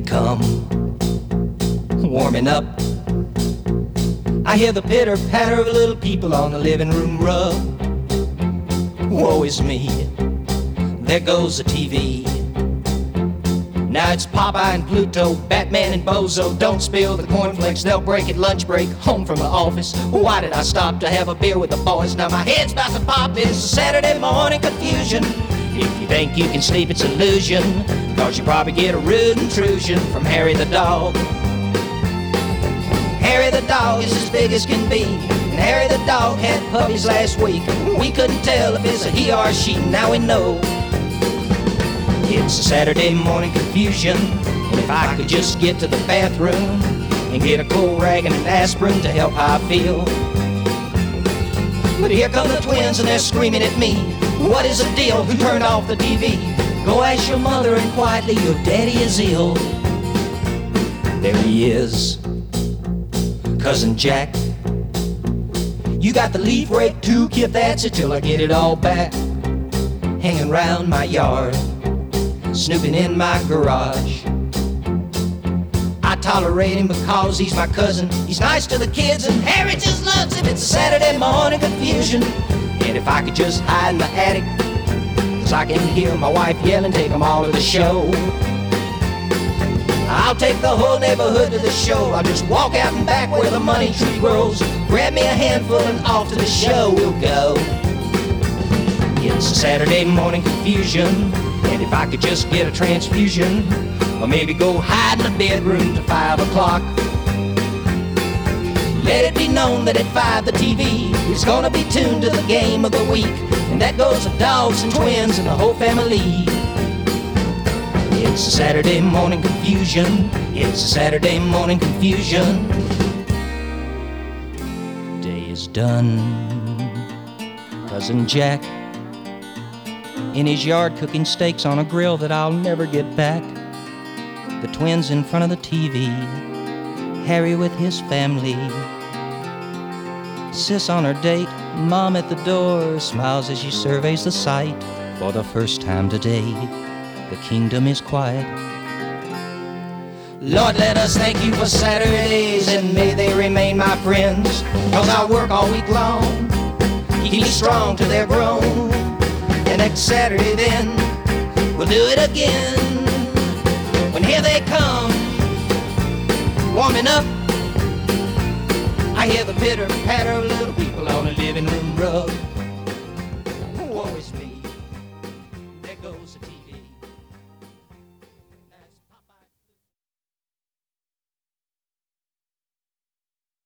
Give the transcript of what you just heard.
come warming up. I hear the pitter-patter of little people on the living room rug. Woe is me, there goes the TV. Now it's Popeye and Pluto, Batman and Bozo. Don't spill the cornflakes, they'll break at lunch break. Home from the office, why did I stop to have a beer with the boys? Now my head's about to pop, it's Saturday morning confusion. If you think you can sleep, it's illusion, cause you probably get a rude intrusion from Harry the dog. Harry the dog is as big as can be, and Harry the dog had puppies last week. We couldn't tell if it's a he or a she, now we know. It's a Saturday morning confusion, and if I could just get to the bathroom and get a cold rag and an aspirin to help how I feel. But here come the twins and they're screaming at me. What is the deal? Who turned off the TV? Go ask your mother and quietly, your daddy is ill. There he is, Cousin Jack. You got the leaf rake too, kid, that's it till I get it all back. Hanging round my yard, snooping in my garage. I tolerate him because he's my cousin. He's nice to the kids and Harry just loves him. It's a Saturday morning confusion, and if I could just hide in the attic, cause I can hear my wife yelling, take them all to the show. I'll take the whole neighborhood to the show. I'll just walk out and back where the money tree grows. Grab me a handful and off to the show we'll go. It's a Saturday morning confusion, and if I could just get a transfusion, or maybe go hide in the bedroom till 5 o'clock. Let it be known that at 5 the TV is gonna be tuned to the game of the week, and that goes the dogs and twins and the whole family. It's a Saturday morning confusion. It's a Saturday morning confusion. Day is done. Cousin Jack in his yard cooking steaks on a grill that I'll never get back. The twins in front of the TV, Harry with his family. Sis on her date, Mom at the door, smiles as she surveys the sight. For the first time today, the kingdom is quiet. Lord, let us thank you for Saturdays, and may they remain my friends, cause I work all week long, keep me strong till they're grown. And next Saturday then, we'll do it again. When here they come, warming up, I hear the pitter-patter of little people on a living room rug.